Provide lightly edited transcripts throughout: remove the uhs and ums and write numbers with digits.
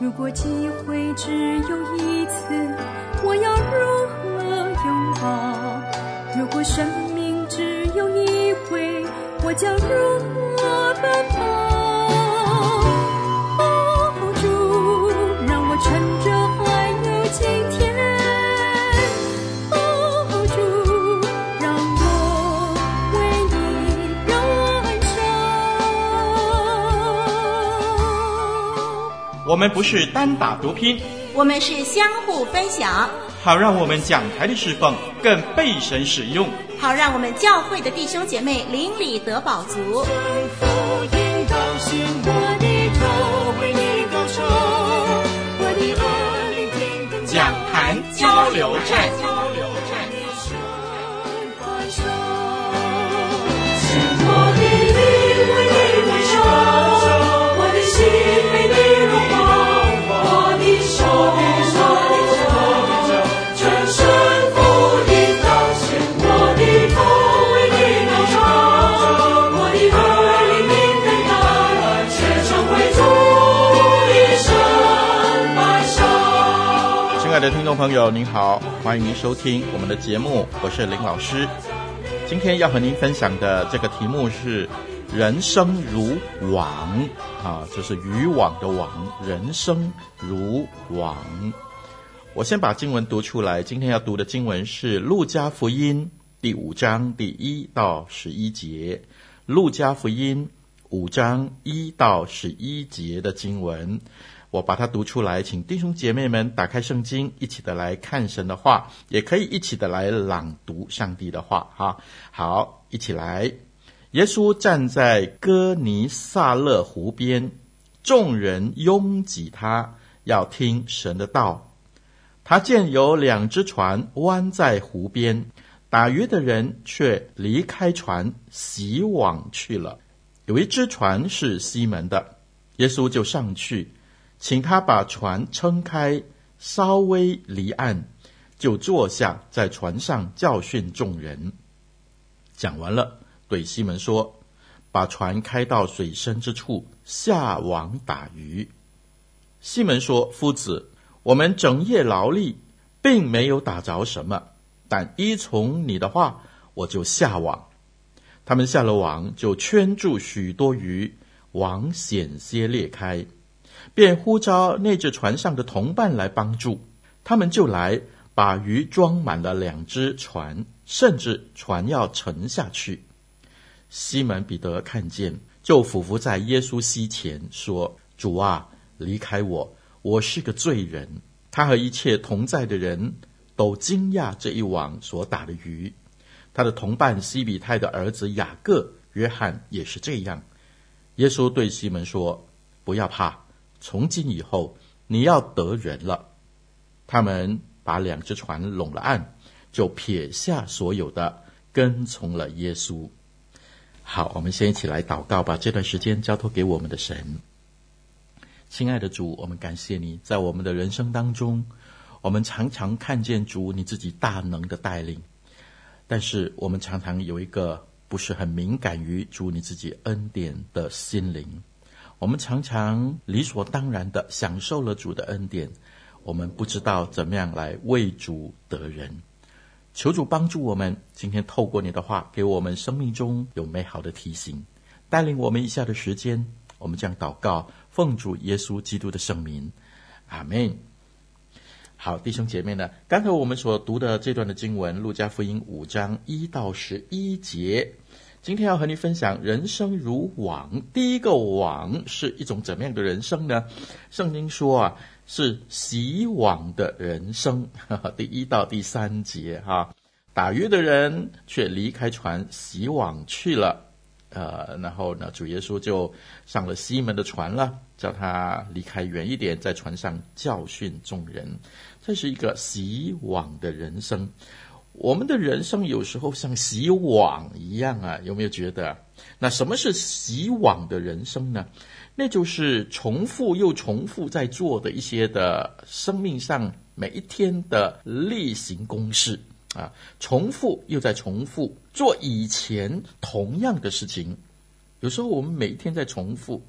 如果机会只有一次，我要如何拥抱？如果生命只有一回，我将如何奔跑？哦，主，让我趁着还有今天。哦，主，让我为你燃烧。 我们不是单打独拼， 我们是相互分享， 好让我们讲台的侍奉更被神使用， 好让我们教会的弟兄姐妹邻里得饱足。 福音高兴我的头为你高唱，我的耳聆听更讲坛交流站。 我的灵为你燃烧，我的心为你融化，我的手全身福音高兴，我的头为你高唱，我的耳聆听更大，且成为主一生白烧。 亲爱的听众朋友您好，欢迎您收听我们的节目，我是林老师。今天要和您分享的这个题目是人生如网这是渔网的网，人生如网。我先把经文读出来，今天要读的经文是路加福音第5章第1到11节，路加福音5章1到11节的经文，我把它读出来，请弟兄姐妹们打开圣经，一起的来看神的话，也可以一起的来朗读上帝的话哈。好，一起来。耶稣站在哥尼撒勒湖边，众人拥挤他，要听神的道。他见有2只船弯在湖边，打鱼的人却离开船，洗网去了。有一只船是西门的，耶稣就上去，请他把船撑开，稍微离岸，就坐下在船上教训众人。讲完了，对西门说，把船开到水深之处，下网打鱼。西门说，夫子，我们整夜劳力，并没有打着什么，但依从你的话，我就下网。他们下了网，就圈住许多鱼，网险些裂开，便呼召那只船上的同伴来帮助。他们就来，把鱼装满了2只船，甚至船要沉下去。西门彼得看见，就俯伏在耶稣膝前说，主啊，离开我，我是个罪人。他和一切同在的人都惊讶这一网所打的鱼。他的同伴西比泰的儿子雅各、约翰也是这样。耶稣对西门说，不要怕，从今以后你要得人了。他们把2只船拢了岸，就撇下所有的，跟从了耶稣。好，我们先一起来祷告，把这段时间交托给我们的神。亲爱的主，我们感谢你，在我们的人生当中，我们常常看见主你自己大能的带领，但是我们常常有一个不是很敏感于主你自己恩典的心灵。我们常常理所当然的享受了主的恩典，我们不知道怎么样来为主得人。求主帮助我们，今天透过你的话，给我们生命中有美好的提醒，带领我们以下的时间，我们将祷告，奉主耶稣基督的圣名，阿们。好，弟兄姐妹呢，刚才我们所读的这段的经文，路加福音5章1到11节，今天要和你分享人生如网。第一个网是一种怎么样的人生呢？圣经说是洗网的人生，第1到第3节打鱼的人却离开船，洗网去了。然后呢，主耶稣就上了西门的船了，叫他离开远一点，在船上教训众人。这是一个洗网的人生。我们的人生有时候像洗网一样有没有觉得？那什么是洗网的人生呢？那就是重复又重复在做的一些的生命上每一天的例行公事重复又在重复做以前同样的事情。有时候我们每一天在重复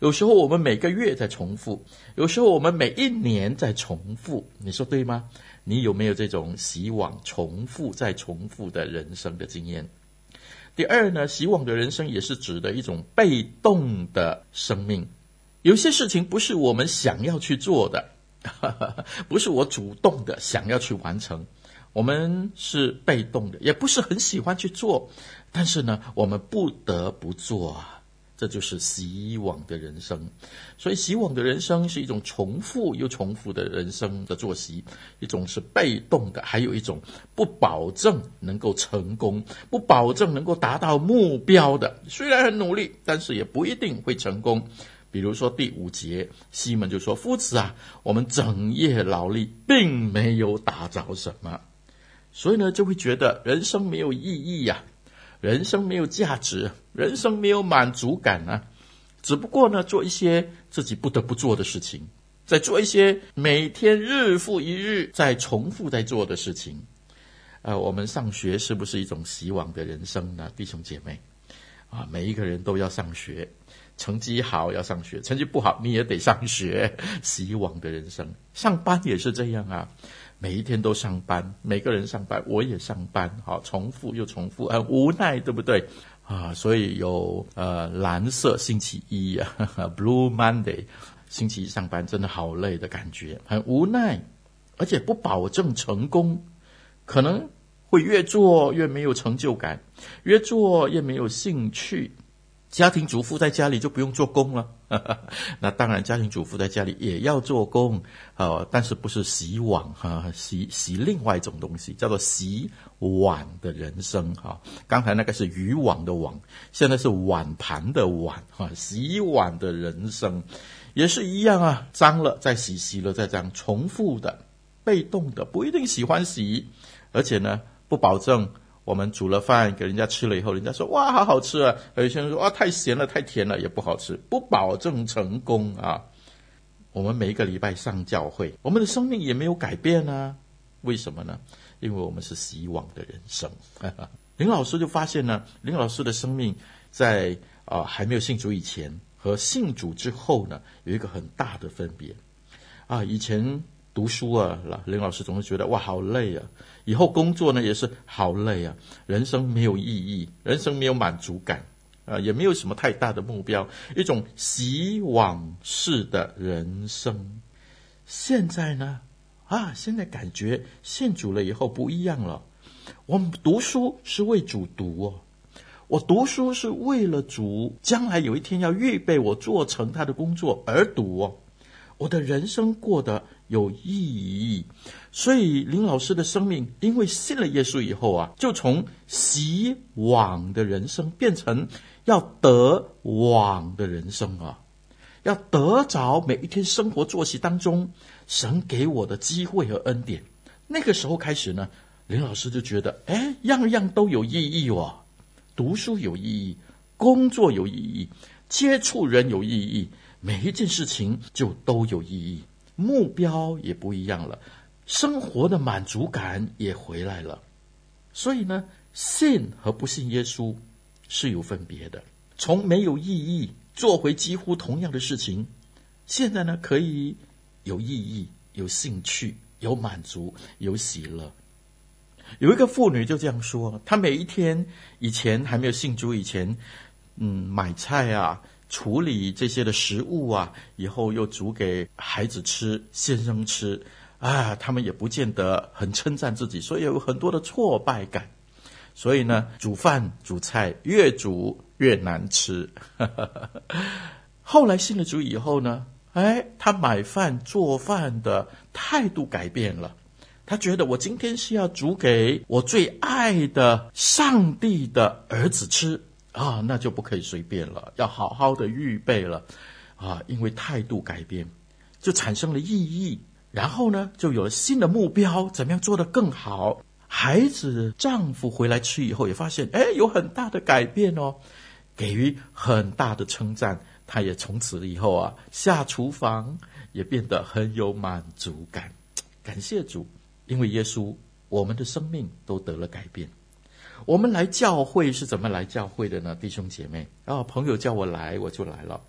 有时候我们每个月在重复，有时候我们每一年在重复，你说对吗？你有没有这种洗网重复再重复的人生的经验？第二呢，洗网的人生也是指的一种被动的生命。有些事情不是我们想要去做的，不是我主动的想要去完成，我们是被动的，也不是很喜欢去做，但是呢，我们不得不做啊。这就是洗网的人生。所以洗网的人生是一种重复又重复的人生的作息，一种是被动的，还有一种不保证能够成功，不保证能够达到目标的，虽然很努力，但是也不一定会成功。比如说第5节，西门就说，夫子啊，我们整夜劳力，并没有打着什么。所以呢，就会觉得人生没有意义啊，人生没有价值，人生没有满足感啊，只不过呢，做一些自己不得不做的事情，在做一些每天日复一日在重复在做的事情。我们上学是不是一种洗网的人生呢？弟兄姐妹啊，每一个人都要上学，成绩好要上学，成绩不好你也得上学，洗网的人生。上班也是这样啊，每一天都上班，每个人上班，我也上班，好，重复又重复，很无奈，对不对啊？所以有蓝色星期一啊，Blue Monday， 星期一上班真的好累的感觉，很无奈，而且不保证成功，可能会越做越没有成就感，越做越没有兴趣。家庭主妇在家里就不用做工了，那当然家庭主妇在家里也要做工，但是不是洗碗，洗另外一种东西，叫做洗碗的人生。刚才那个是渔网的网，现在是碗盘的碗，洗碗的人生也是一样啊，脏了再洗，洗了再脏，重复的，被动的，不一定喜欢洗，而且呢不保证我们煮了饭给人家吃了以后，人家说哇好好吃啊，有些人说哇太咸了太甜了，也不好吃，不保证成功啊。我们每一个礼拜上教会，我们的生命也没有改变啊，为什么呢？因为我们是洗网的人生。林老师就发现呢，林老师的生命在还没有信主以前和信主之后呢，有一个很大的分别啊。以前读书啊，林老师总是觉得哇好累啊，以后工作呢也是好累啊，人生没有意义，人生没有满足感，也没有什么太大的目标，一种洗网式的人生。现在呢现在感觉信主了以后不一样了，我们读书是为主读哦，我读书是为了主将来有一天要预备我做成他的工作而读哦，我的人生过得有意义。所以林老师的生命因为信了耶稣以后啊，就从洗网的人生变成要得网的人生啊，要得着每一天生活作息当中神给我的机会和恩典。那个时候开始呢，林老师就觉得样样都有意义哦，读书有意义，工作有意义，接触人有意义，每一件事情就都有意义，目标也不一样了，生活的满足感也回来了。所以呢，信和不信耶稣是有分别的，从没有意义做回几乎同样的事情，现在呢可以有意义，有兴趣，有满足，有喜乐。有一个妇女就这样说，她每一天以前还没有信主以前，买菜啊，处理这些的食物啊，以后又煮给孩子吃，先生吃啊，他们也不见得很称赞自己，所以有很多的挫败感。所以呢，煮饭煮菜越煮越难吃。后来信了主以后呢，他买饭做饭的态度改变了，他觉得我今天是要煮给我最爱的上帝的儿子吃啊，那就不可以随便了，要好好的预备了啊，因为态度改变就产生了意义，然后呢就有了新的目标，怎么样做得更好。孩子丈夫回来吃以后也发现有很大的改变哦，给予很大的称赞，他也从此以后下厨房也变得很有满足感。感谢主，因为耶稣我们的生命都得了改变。我们来教会是怎么来教会的呢？弟兄姐妹朋友叫我来我就来了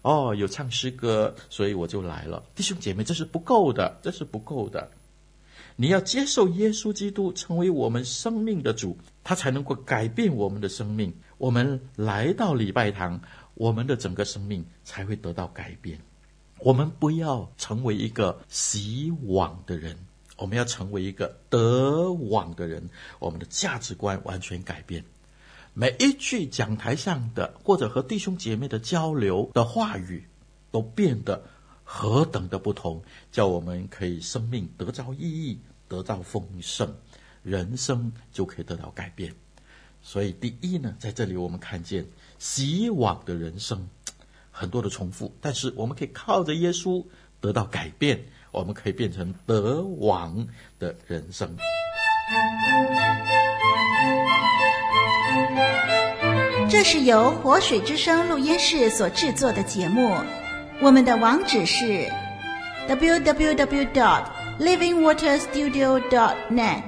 有唱诗歌，所以我就来了。弟兄姐妹，这是不够的，这是不够的。你要接受耶稣基督成为我们生命的主，他才能够改变我们的生命。我们来到礼拜堂，我们的整个生命才会得到改变。我们不要成为一个洗网的人，我们要成为一个得网的人，我们的价值观完全改变。每一句讲台上的或者和弟兄姐妹的交流的话语都变得何等的不同，叫我们可以生命得着意义，得到丰盛，人生就可以得到改变。所以第一呢，在这里我们看见洗网的人生很多的重复，但是我们可以靠着耶稣得到改变，我们可以变成得网的人生。 这是由活水之声录音室所制作的节目，我们的网址是 www.livingwaterstudio.net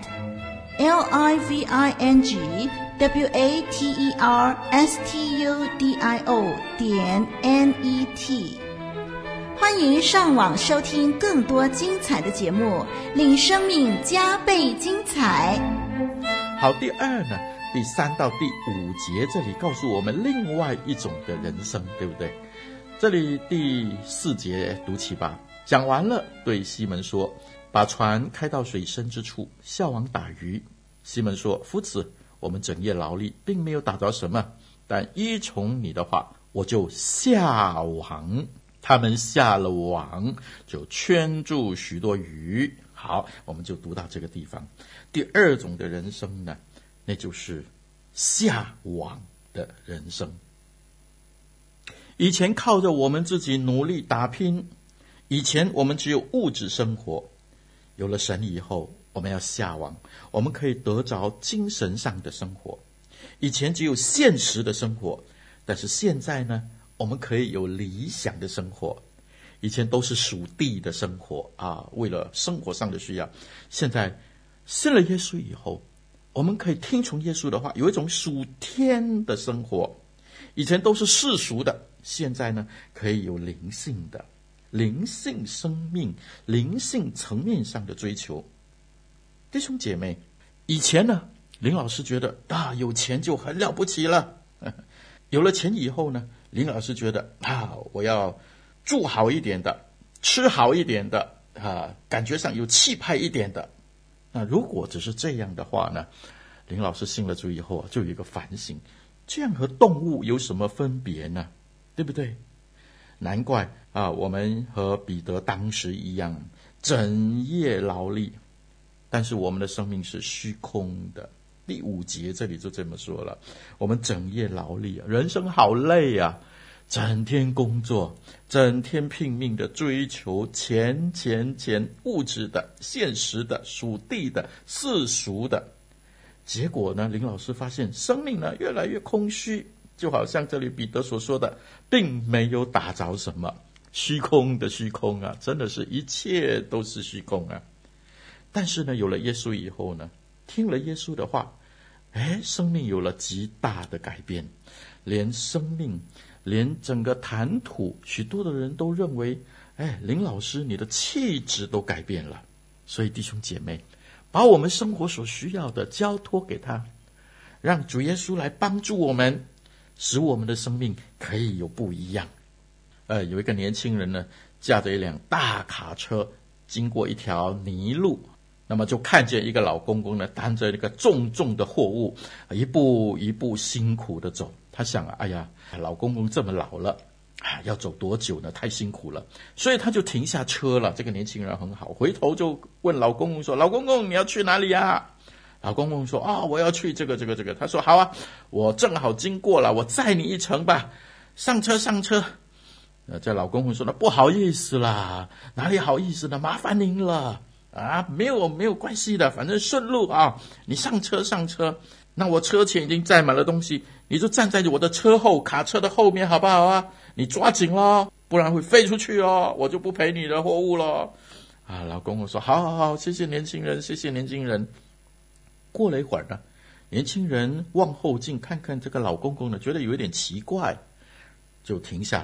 livingwaterstudio.net 欢迎上网收听更多精彩的节目，令生命加倍精彩。 好，第二呢，第3到第5节这里告诉我们另外一种的人生，对不对？这里第4节读起吧。讲完了，对西门说，把船开到水深之处，下网打鱼。西门说，夫子，我们整夜劳力，并没有打着什么，但依从你的话，我就下网。他们下了网，就圈住许多鱼。好，我们就读到这个地方。第二种的人生呢，那就是下网的人生。以前靠着我们自己努力打拼，以前我们只有物质生活，有了神以后，我们要下网，我们可以得着精神上的生活。以前只有现实的生活，但是现在呢，我们可以有理想的生活。以前都是属地的生活啊，为了生活上的需要。现在信了耶稣以后，我们可以听从耶稣的话，有一种属天的生活。以前都是世俗的，现在呢，可以有灵性的，灵性生命，灵性层面上的追求。弟兄姐妹，以前呢，林老师觉得有钱就很了不起了。有了钱以后呢，林老师觉得我要住好一点的，吃好一点的，感觉上有气派一点的。那如果只是这样的话呢，林老师信了主以后就有一个反省，这样和动物有什么分别呢？对不对？难怪我们和彼得当时一样，整夜劳力，但是我们的生命是虚空的。第5节这里就这么说了，我们整夜劳力，人生好累啊，整天工作，整天拼命的追求钱，物质的、现实的、属地的、世俗的。结果呢，林老师发现生命呢越来越空虚，就好像这里彼得所说的，并没有打着什么，虚空的虚空啊，真的是一切都是虚空啊。但是呢，有了耶稣以后呢，听了耶稣的话，生命有了极大的改变，连整个谈吐，许多的人都认为，林老师你的气质都改变了。所以弟兄姐妹，把我们生活所需要的交托给他，让主耶稣来帮助我们，使我们的生命可以有不一样。有一个年轻人呢，驾着一辆大卡车经过一条泥路，那么就看见一个老公公呢，担着一个重重的货物，一步一步辛苦的走。他想，老公公这么老了，要走多久呢？太辛苦了。所以他就停下车了。这个年轻人很好，回头就问老公公说，老公公你要去哪里啊？老公公说，我要去这个。他说，好啊，我正好经过了，我载你一程吧，上车。这老公公说，不好意思啦，哪里好意思呢，麻烦您了没有关系的，反正顺路啊，你上车。那我车前已经载满了东西，你就站在我的车后，卡车的后面好不好啊？你抓紧咯，不然会飞出去哦，我就不赔你的货物咯。老公公说，好，谢谢年轻人。过了一会儿呢，年轻人往后镜看看这个老公公呢，觉得有一点奇怪，就停下来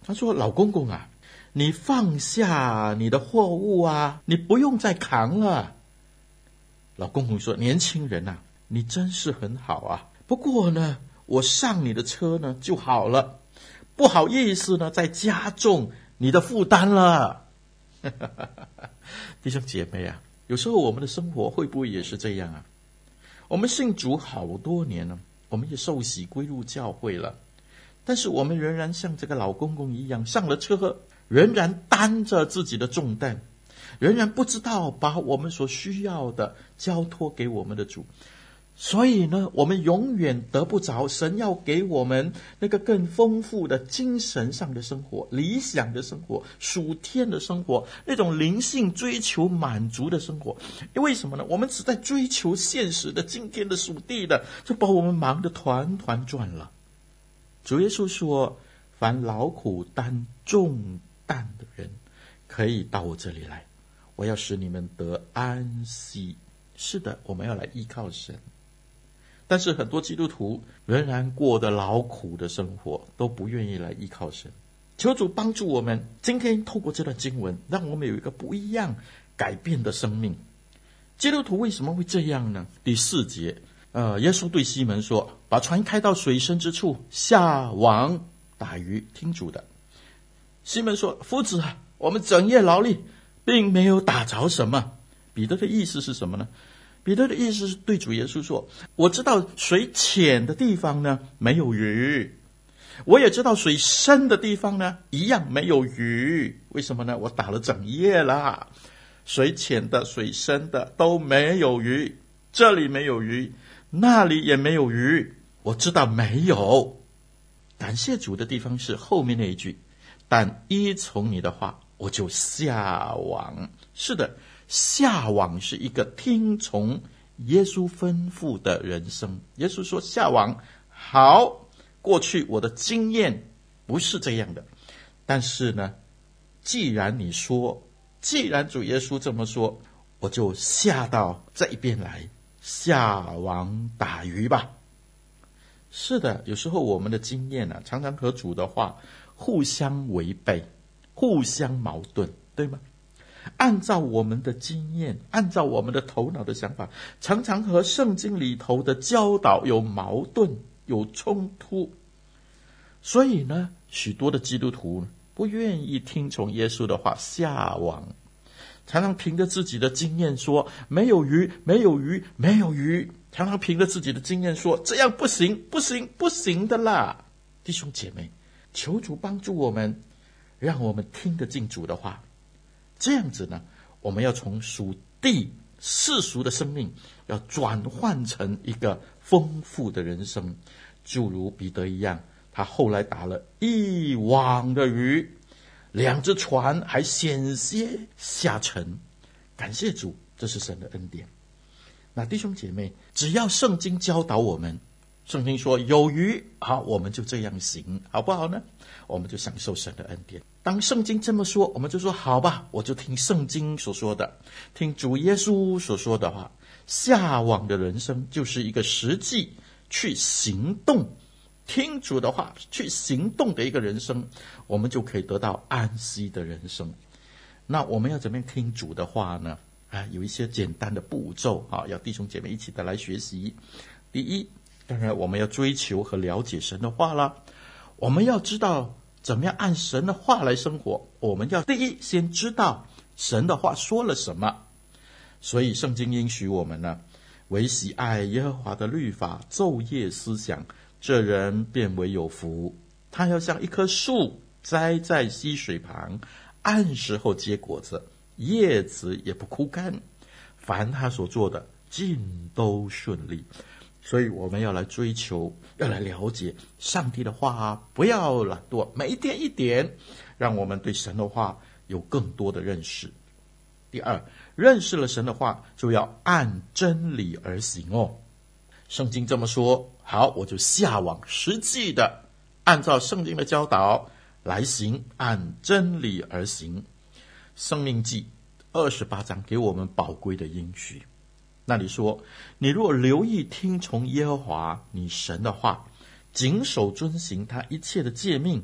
他说：老公公啊，你放下你的货物啊，你不用再扛了。老公公说：年轻人啊，你真是很好啊，不过呢，我上你的车呢就好了，不好意思呢再加重你的负担了。弟兄姐妹啊，有时候我们的生活会不会也是这样啊？我们信主好多年了，我们也受洗归入教会了，但是我们仍然像这个老公公一样，上了车仍然担着自己的重担，仍然不知道把我们所需要的交托给我们的主。所以呢，我们永远得不着神要给我们那个更丰富的精神上的生活，理想的生活，属天的生活，那种灵性追求满足的生活。因为什么呢？我们只在追求现实的今天的属地的，就把我们忙得团团转了。主耶稣说，凡劳苦担重担的人可以到我这里来，我要使你们得安息。是的，我们要来依靠神。但是很多基督徒仍然过得劳苦的生活，都不愿意来依靠神。求主帮助我们，今天透过这段经文，让我们有一个不一样改变的生命。基督徒为什么会这样呢？第4节，耶稣对西门说，把船开到水深之处，下网打鱼。听主的。西门说，夫子啊，我们整夜劳力，并没有打着什么。彼得的意思是什么呢？彼得的意思是对主耶稣说，我知道水浅的地方呢没有鱼，我也知道水深的地方呢一样没有鱼。为什么呢？我打了整夜了，水浅的水深的都没有鱼，这里没有鱼，那里也没有鱼，我知道没有。感谢主的地方是后面那一句，但依从你的话，我就下网。是的，下网是一个听从耶稣吩咐的人生。耶稣说下网好，过去我的经验不是这样的，但是呢，既然你说，既然主耶稣这么说，我就下到这一边来，下网打鱼吧。是的，有时候我们的经验呢，常常和主的话互相违背，互相矛盾，对吗？按照我们的经验，按照我们的头脑的想法，常常和圣经里头的教导有矛盾，有冲突。所以呢，许多的基督徒不愿意听从耶稣的话，下网，常常凭着自己的经验说没有鱼，没有鱼，没有鱼，常常凭着自己的经验说这样不行，不行，不行的啦。弟兄姐妹，求主帮助我们，让我们听得进主的话。这样子呢，我们要从属地世俗的生命，要转换成一个丰富的人生。就如彼得一样，他后来打了1网的鱼，2只船还险些下沉。感谢主，这是神的恩典。那弟兄姐妹，只要圣经教导我们，圣经说有鱼，好，我们就这样行，好不好呢？我们就享受神的恩典。当圣经这么说，我们就说好吧，我就听圣经所说的，听主耶稣所说的话。下网的人生就是一个实际去行动，听主的话去行动的一个人生，我们就可以得到安息的人生。那我们要怎么样听主的话呢？有一些简单的步骤要弟兄姐妹一起的来学习。第一，当然我们要追求和了解神的话啦，我们要知道怎么样按神的话来生活。我们要第一先知道神的话说了什么。所以圣经应许我们呢，唯喜爱耶和华的律法，昼夜思想，这人便为有福。他要像一棵树栽在溪水旁，按时候结果子，叶子也不枯干，凡他所做的尽都顺利。所以我们要来追求，要来了解上帝的话，不要懒惰，每一天一点，让我们对神的话有更多的认识。第二，认识了神的话，就要按真理而行哦。圣经这么说，好，我就下网，实际的按照圣经的教导来行，按真理而行。申命记28章给我们宝贵的应许，那里说，你若留意听从耶和华你神的话，谨守遵行他一切的诫命，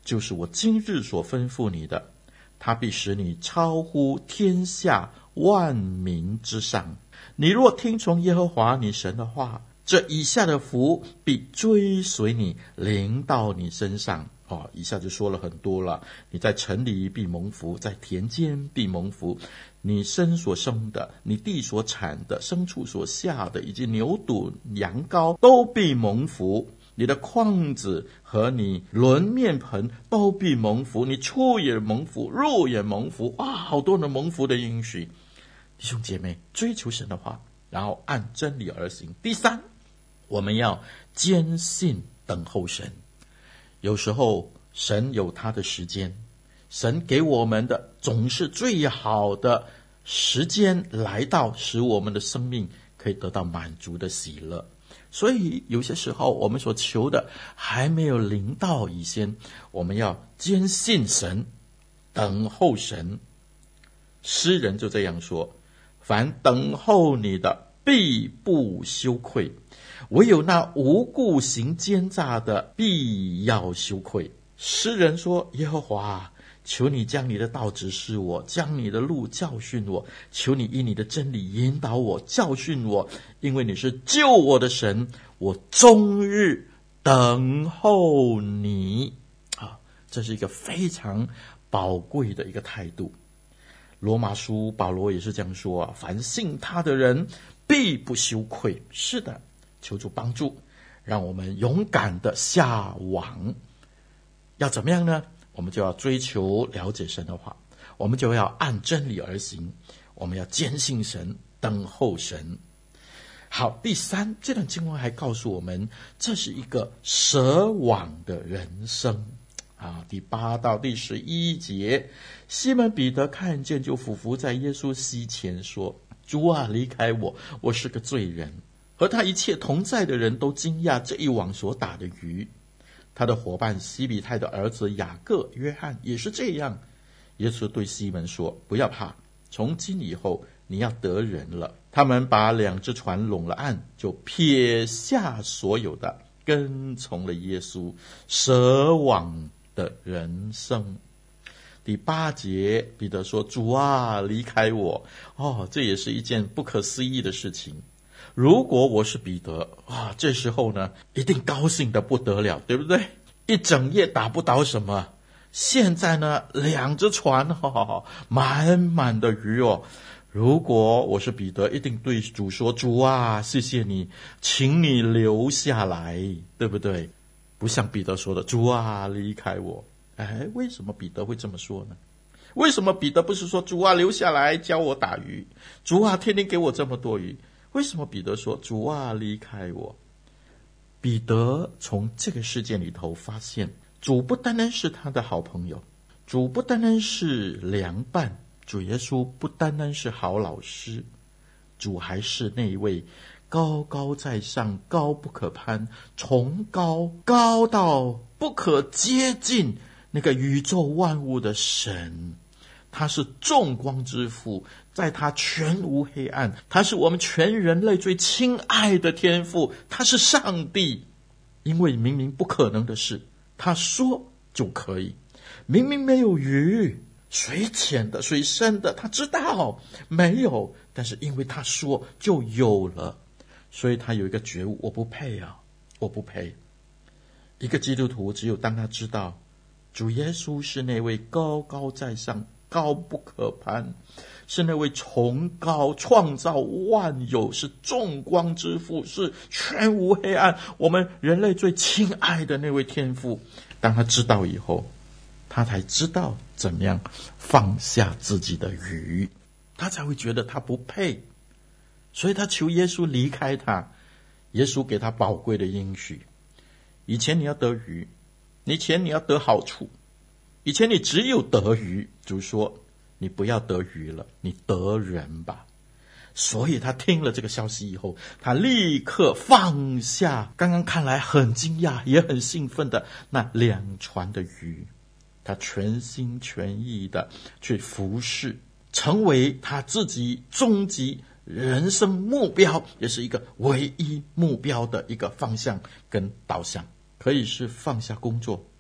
就是我今日所吩咐你的，他必使你超乎天下万民之上。你若听从耶和华你神的话，这以下的福必追随你，临到你身上。以下就说了很多了。你在城里必蒙福，在田间必蒙福，你身所生的，你地所产的，牲畜所下的，以及牛犊羊羔都必蒙福。你的筐子和你轮面盆都必蒙福，你出也蒙福，入也蒙福。好多的蒙福的应许。弟兄姐妹，追求神的话，然后按真理而行。第三，我们要坚信等候神。有时候神有他的时间，神给我们的总是最好的时间来到，使我们的生命可以得到满足的喜乐。所以有些时候我们所求的还没有临到以前，我们要坚信神，等候神。诗人就这样说，凡等候你的必不羞愧，唯有那无故行奸诈的必要羞愧。诗人说，耶和华，求你将你的道指示我，将你的路教训我，求你以你的真理引导我，教训我，因为你是救我的神，我终日等候你。这是一个非常宝贵的一个态度。罗马书保罗也是这样说，凡信他的人必不羞愧。是的，求主帮助，让我们勇敢的下网。要怎么样呢？我们就要追求了解神的话，我们就要按真理而行，我们要坚信神，等候神。好，第三，这段经文还告诉我们，这是一个舍网的人生。第8到第11节，西门彼得看见，就俯伏在耶稣膝前说，主啊，离开我，我是个罪人。和他一切同在的人都惊讶这一网所打的鱼。他的伙伴西比泰的儿子雅各、约翰也是这样。耶稣对西门说，不要怕，从今以后你要得人了。他们把2只船拢了岸，就撇下所有的，跟从了耶稣。舍网的人生。第8节，彼得说，主啊，离开我。这也是一件不可思议的事情。如果我是彼得，这时候呢，一定高兴得不得了，对不对？一整夜打不到什么，现在呢，2只船，满满的鱼哦。如果我是彼得，一定对主说，主啊，谢谢你，请你留下来，对不对？不像彼得说的，主啊，离开我。为什么彼得会这么说呢？为什么彼得不是说，主啊，留下来教我打鱼，主啊，天天给我这么多鱼？为什么彼得说，主啊，离开我？彼得从这个事件里头发现，主不单单是他的好朋友，主不单单是良伴，主耶稣不单单是好老师，主还是那一位高高在上，高不可攀，崇高高到不可接近那个宇宙万物的神。他是众光之父，在他全无黑暗，他是我们全人类最亲爱的天父，他是上帝。因为明明不可能的事，他说就可以。明明没有鱼，水浅的水深的，他知道没有，但是因为他说就有了。所以他有一个觉悟，我不配啊，我不配。一个基督徒只有当他知道主耶稣是那位高高在上，高不可攀，是那位崇高创造万有，是众光之父，是全无黑暗，我们人类最亲爱的那位天父。当他知道以后，他才知道怎么样放下自己的鱼，他才会觉得他不配。所以他求耶稣离开他。耶稣给他宝贵的应许，以前你要得鱼，以前你要得好处，以前你只有得鱼，主说你不要得鱼了，你得人吧。所以他听了这个消息以后，他立刻放下刚刚看来很惊讶也很兴奋的那2船的鱼，他全心全意的去服侍，成为他自己终极人生目标，也是一个唯一目标的一个方向跟导向。可以是放下工作，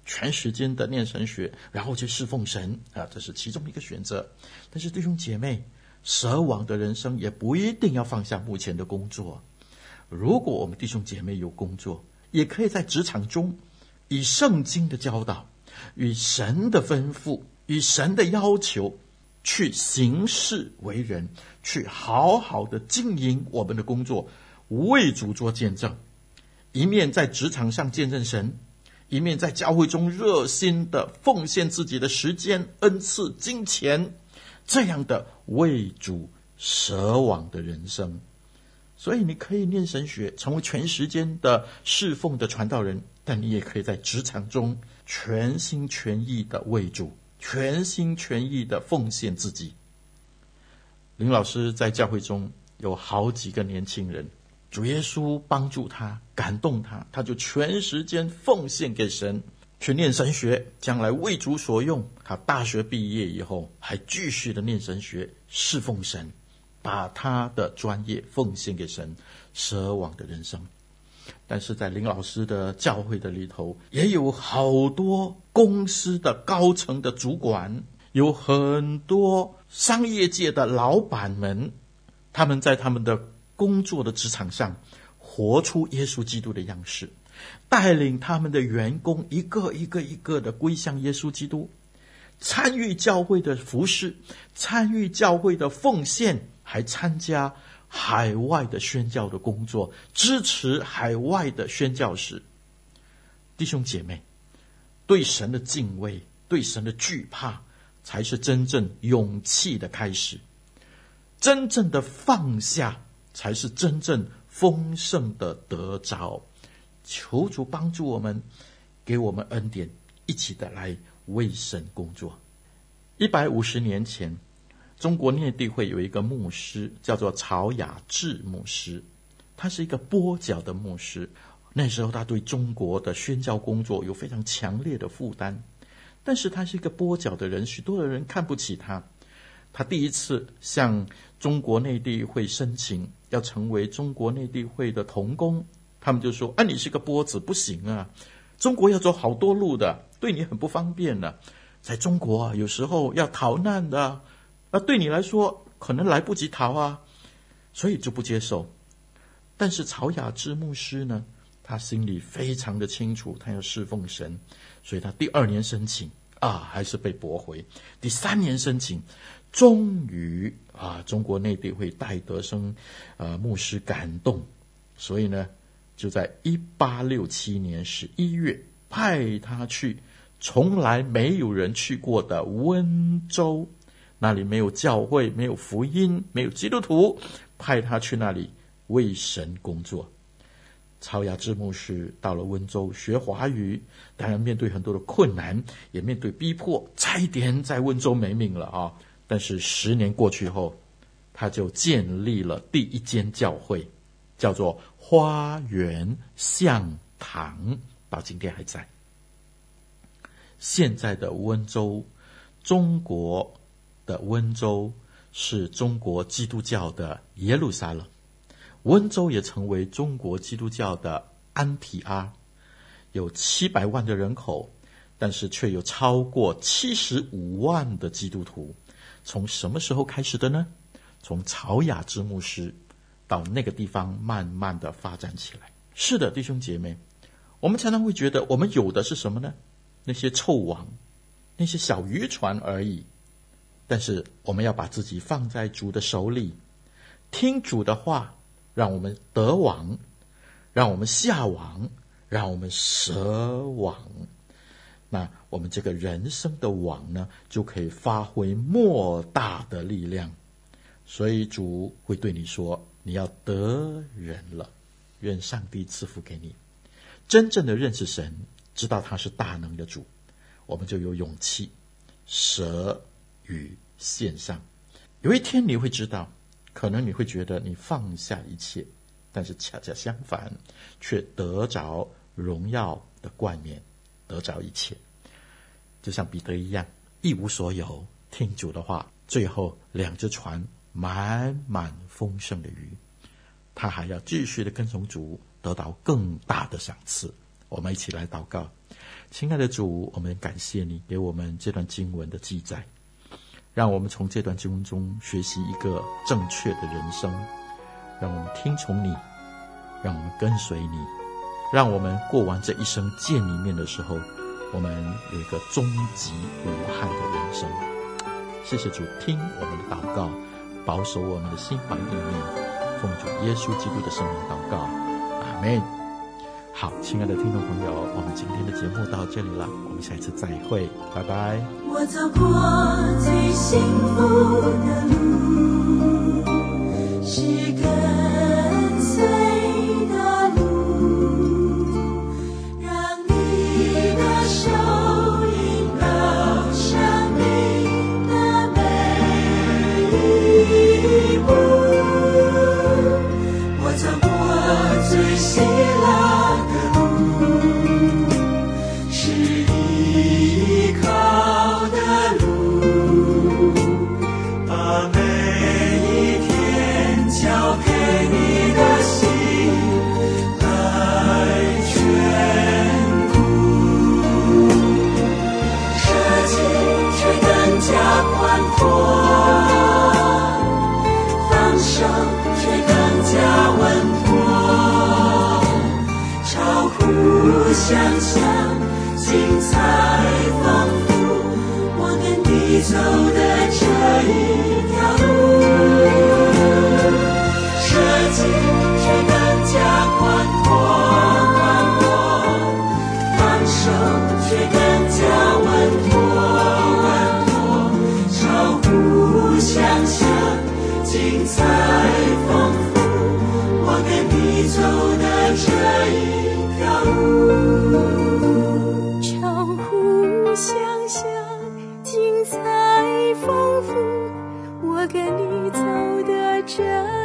全时间的念神学，然后去侍奉神啊，这是其中一个选择。但是弟兄姐妹，舍往的人生也不一定要放下目前的工作。如果我们弟兄姐妹有工作，也可以在职场中以圣经的教导，与神的吩咐，与神的要求去行事为人，去好好的经营我们的工作，为主做见证，一面在职场上见证神，一面在教会中热心的奉献自己的时间、恩赐、金钱，这样的为主舍往的人生。所以你可以念神学，成为全时间的侍奉的传道人，但你也可以在职场中全心全意的为主，全心全意的奉献自己。林老师在教会中有好几个年轻人，主耶稣帮助他，感动他，他就全时间奉献给神，去念神学，将来为主所用。他大学毕业以后还继续的念神学，侍奉神，把他的专业奉献给神，舍往的人生。但是在林老师的教会的里头，也有好多公司的高层的主管，有很多商业界的老板们，他们在他们的工作的职场上活出耶稣基督的样式，带领他们的员工一个一个的归向耶稣基督，参与教会的服事，参与教会的奉献，还参加海外的宣教的工作，支持海外的宣教士。弟兄姐妹，对神的敬畏，对神的惧怕，才是真正勇气的开始。真正的放下，才是真正丰盛的得着。求主帮助我们，给我们恩典，一起的来为神工作。150年前，中国内地会有一个牧师叫做曹雅志牧师，他是一个跛脚的牧师。那时候他对中国的宣教工作有非常强烈的负担，但是他是一个跛脚的人，许多的人看不起他。他第一次向中国内地会申请要成为中国内地会的同工，他们就说你是个跛子，不行啊，中国要走好多路的，对你很不方便的。在中国有时候要逃难的，对你来说可能来不及逃啊，所以就不接受。但是曹雅志牧师呢，他心里非常的清楚，他要侍奉神，所以他第2年申请还是被驳回。第3年申请，终于中国内地会戴德生牧师感动，所以呢，就在1867年11月派他去从来没有人去过的温州，那里没有教会，没有福音，没有基督徒，派他去那里为神工作。曹雅志牧师到了温州学华语，当然面对很多的困难，也面对逼迫，差一点在温州没命了但是10年过去后，他就建立了第一间教会，叫做花园向堂，到今天还在。现在的温州，中国的温州是中国基督教的耶路撒冷，温州也成为中国基督教的安提阿，有700万的人口，但是却有超过75万的基督徒。从什么时候开始的呢？从曹雅志牧师到那个地方慢慢的发展起来。是的，弟兄姐妹，我们常常会觉得我们有的是什么呢？那些臭网，那些小渔船而已。但是我们要把自己放在主的手里，听主的话，让我们得网，让我们下网，让我们舍网。那我们这个人生的网呢，就可以发挥莫大的力量。所以主会对你说，你要得人了，愿上帝赐福给你。真正的认识神，知道他是大能的主，我们就有勇气舍与献上。有一天你会知道，可能你会觉得你放下一切，但是恰恰相反，却得着荣耀的冠冕，得着一切。就像彼得一样，一无所有，听主的话，最后2只船满满丰盛的鱼，他还要继续的跟从主，得到更大的赏赐。 我们一起来祷告。亲爱的主，我们感谢你给我们这段经文的记载，让我们从这段经文中学习一个正确的人生，让我们听从你，让我们跟随你，让我们过完这一生见你面的时候，我们有一个终极无憾的人生。谢谢主，听我们的祷告，保守我们的心怀意念，奉主耶稣基督的圣名祷告，阿们。好，亲爱的听众朋友，我们今天的节目到这里了，我们下一次再会，拜拜。 我走过最幸福的路，是跟随的路，让你的手引导生命的每一步。我走过最喜乐的路，是依靠的路，把每一天交给你的心来眷顾，设计却更加宽阔，放手却更加稳妥，超乎想象，精彩丰富，我跟你走的这一条路，设计却更加宽阔，放手却更加稳妥，超乎想象，精彩丰富，我跟你走的这一条路，超乎想象，精彩丰富，我跟你走的这